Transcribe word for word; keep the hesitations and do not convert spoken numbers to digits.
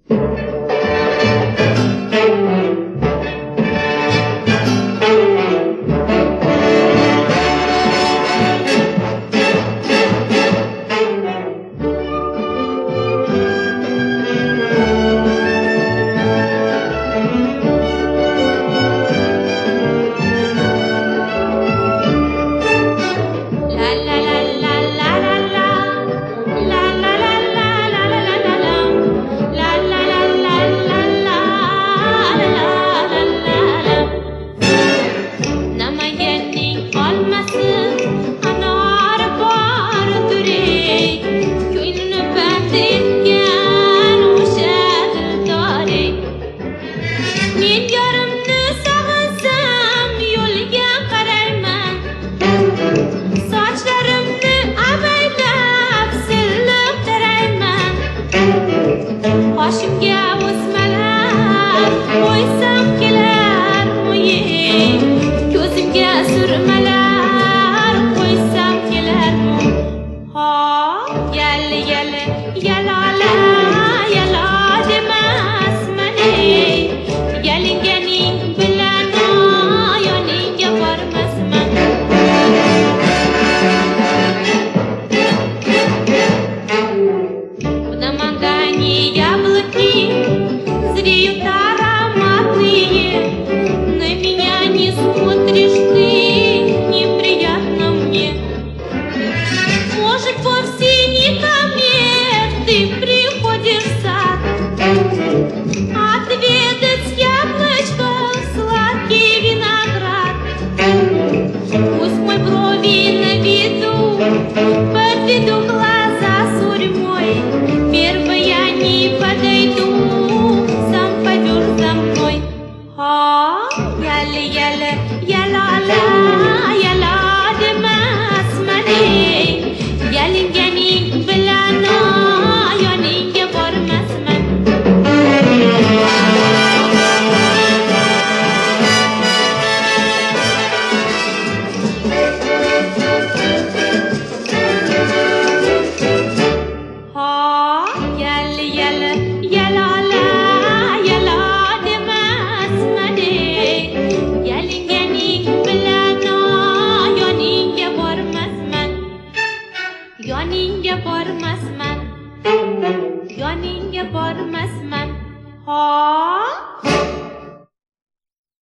Boshimga o'smalar qo'ysam kelarmi? Ko'zimga surmalar qo'ysam kelarmi? Ha, yali yali yalola yalo demasmani. Yalinganing bilan yoningga bormasman. Зреют ароматные, на меня не смотришь ты, неприятно мне. Может, вовсе не ко мне ты приходишь в сад, отведать яблочко, сладкий виноград. Пусть мой брови на виду, подведу глаза сурьмой, первой я не подойду. Ha, yali yali yalala